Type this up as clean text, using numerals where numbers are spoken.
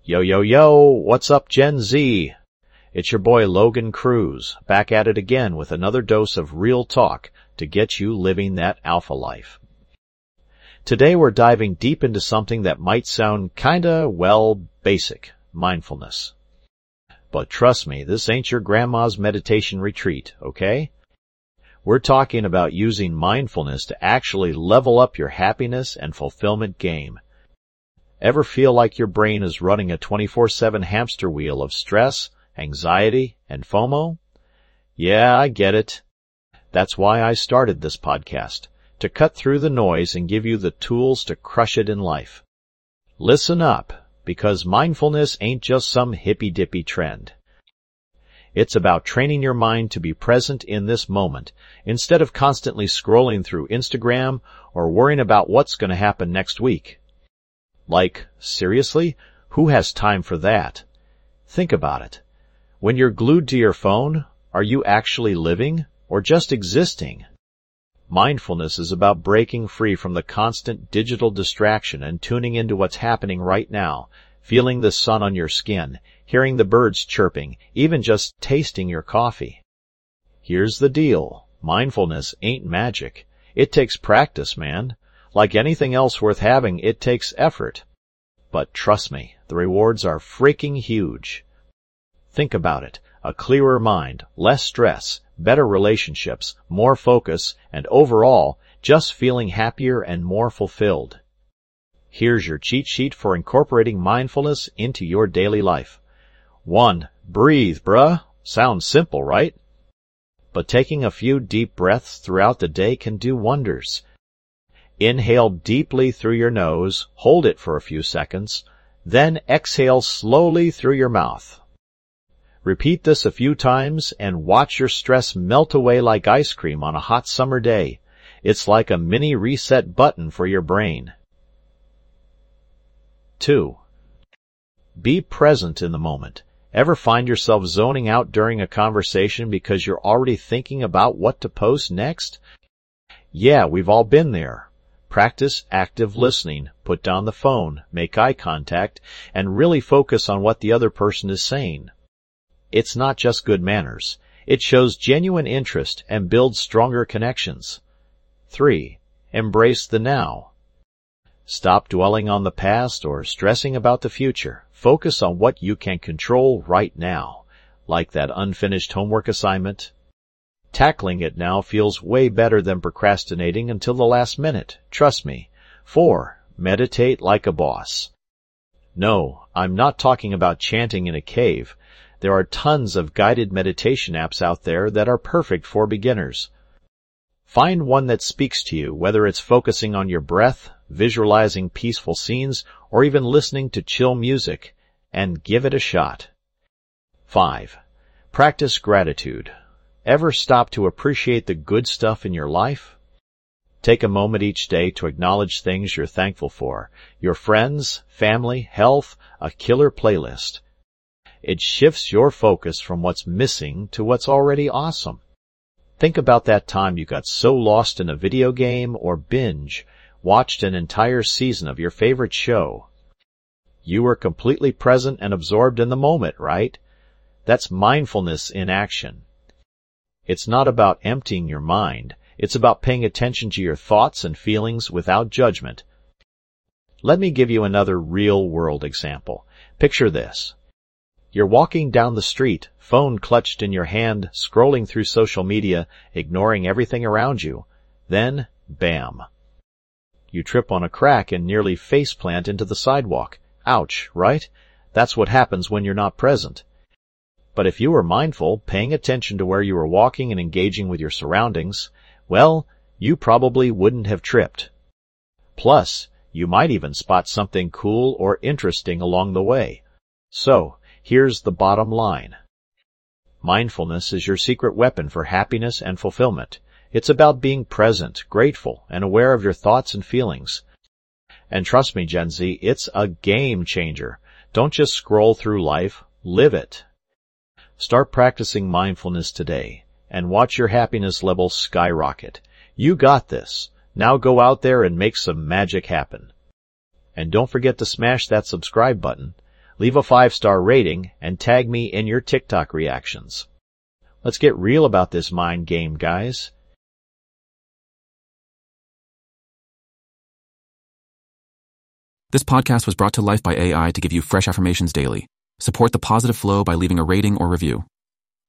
Yo, yo, yo, what's up, Gen Z? It's your boy Logan Cruz, back at it again with another dose of real talk to get you living that alpha life. Today we're diving deep into something that might sound kinda, basic, mindfulness. But trust me, this ain't your grandma's meditation retreat, okay? We're talking about using mindfulness to actually level up your happiness and fulfillment game. Ever feel like your brain is running a 24/7 hamster wheel of stress, anxiety, and FOMO? Yeah, I get it. That's why I started this podcast, to cut through the noise and give you the tools to crush it in life. Listen up, because mindfulness ain't just some hippy-dippy trend. It's about training your mind to be present in this moment, instead of constantly scrolling through Instagram or worrying about what's going to happen next week. Like, seriously? Who has time for that? Think about it. When you're glued to your phone, are you actually living or just existing? Mindfulness is about breaking free from the constant digital distraction and tuning into what's happening right now, feeling the sun on your skin, hearing the birds chirping, even just tasting your coffee. Here's the deal. Mindfulness ain't magic. It takes practice, man. Like anything else worth having, it takes effort. But trust me, the rewards are freaking huge. Think about it. A clearer mind, less stress, better relationships, more focus, and overall, just feeling happier and more fulfilled. Here's your cheat sheet for incorporating mindfulness into your daily life. 1. Breathe, bruh. Sounds simple, right? But taking a few deep breaths throughout the day can do wonders. Inhale deeply through your nose, hold it for a few seconds, then exhale slowly through your mouth. Repeat this a few times and watch your stress melt away like ice cream on a hot summer day. It's like a mini reset button for your brain. 2. Be present in the moment. Ever find yourself zoning out during a conversation because you're already thinking about what to post next? Yeah, we've all been there. Practice active listening, put down the phone, make eye contact, and really focus on what the other person is saying. It's not just good manners. It shows genuine interest and builds stronger connections. 3. Embrace the now. Stop dwelling on the past or stressing about the future. Focus on what you can control right now, like that unfinished homework assignment. Tackling it now feels way better than procrastinating until the last minute, trust me. 4. Meditate like a boss. No, I'm not talking about chanting in a cave. There are tons of guided meditation apps out there that are perfect for beginners. Find one that speaks to you, whether it's focusing on your breath, visualizing peaceful scenes, or even listening to chill music, and give it a shot. 5. Practice gratitude. Ever stop to appreciate the good stuff in your life? Take a moment each day to acknowledge things you're thankful for. Your friends, family, health, a killer playlist. It shifts your focus from what's missing to what's already awesome. Think about that time you got so lost in a video game or binge, watched an entire season of your favorite show. You were completely present and absorbed in the moment, right? That's mindfulness in action. It's not about emptying your mind. It's about paying attention to your thoughts and feelings without judgment. Let me give you another real-world example. Picture this. You're walking down the street, phone clutched in your hand, scrolling through social media, ignoring everything around you. Then, bam. You trip on a crack and nearly faceplant into the sidewalk. Ouch, right? That's what happens when you're not present. But if you were mindful, paying attention to where you were walking and engaging with your surroundings, well, you probably wouldn't have tripped. Plus, you might even spot something cool or interesting along the way. So, here's the bottom line. Mindfulness is your secret weapon for happiness and fulfillment. It's about being present, grateful, and aware of your thoughts and feelings. And trust me, Gen Z, it's a game changer. Don't just scroll through life, live it. Start practicing mindfulness today, and watch your happiness levels skyrocket. You got this. Now go out there and make some magic happen. And don't forget to smash that subscribe button. leave a 5-star rating, and tag me in your TikTok reactions. Let's get real about this mind game, guys. This podcast was brought to life by AI to give you fresh affirmations daily. Support the positive flow by leaving a rating or review.